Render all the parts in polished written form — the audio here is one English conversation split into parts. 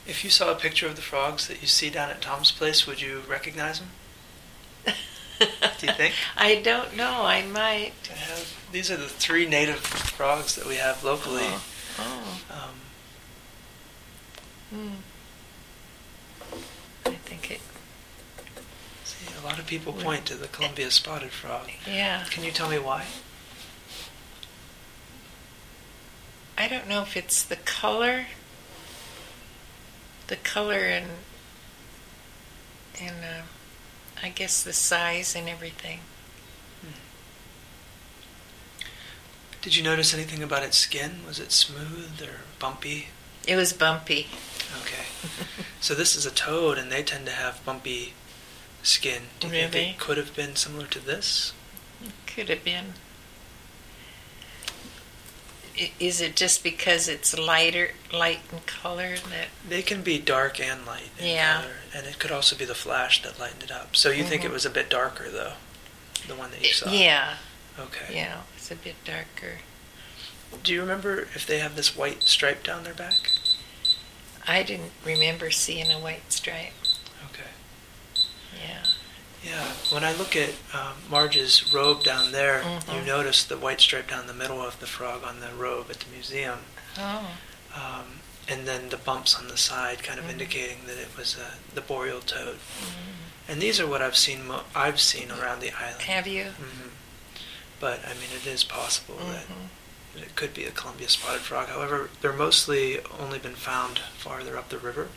If you saw a picture of the frogs that you see down at Tom's place, would you recognize them? Do you think? I don't know. I might. These are the 3 native frogs that we have locally. Oh. I think it... See, a lot of people point to the Columbia spotted frog. Yeah. Can you tell me why? I don't know if it's the color. The color and I guess the size and everything. Did you notice anything about its skin? Was it smooth or bumpy? It was bumpy. Okay. So this is a toad, and they tend to have bumpy skin. Do you think it could have been similar to this? It could have been. Is it just because it's light in color that... They can be dark and light in color, and it could also be the flash that lightened it up. So you think it was a bit darker, though, the one that you saw? Yeah. Okay. Yeah, it's a bit darker. Do you remember if they have this white stripe down their back? I didn't remember seeing a white stripe. Okay. Yeah. Yeah, when I look at Marge's robe down there, you notice the white stripe down the middle of the frog on the robe at the museum. Oh. And then the bumps on the side kind of indicating that it was the boreal toad. And these are what I've seen around the island. Have you? But, I mean, it is possible that it could be a Columbia spotted frog. However, they're mostly only been found farther up the river.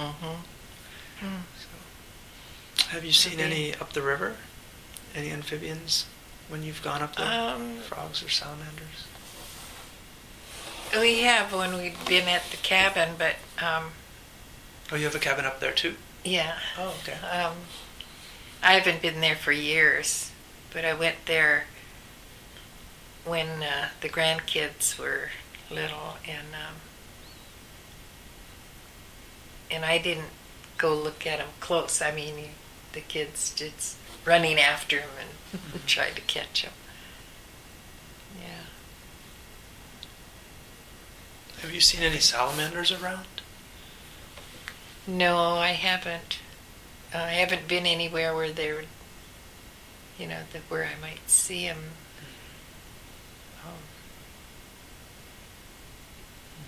Have you seen any up the river? Any amphibians when you've gone up there? Frogs or salamanders? We have when we've been at the cabin, but... Oh, you have a cabin up there too? Yeah. Oh, okay. I haven't been there for years, but I went there when the grandkids were little, and I didn't go look at them close. I mean, the kids just running after him and tried to catch him. Yeah. Have you seen any salamanders around? No, I haven't. I haven't been anywhere where they're, where I might see them.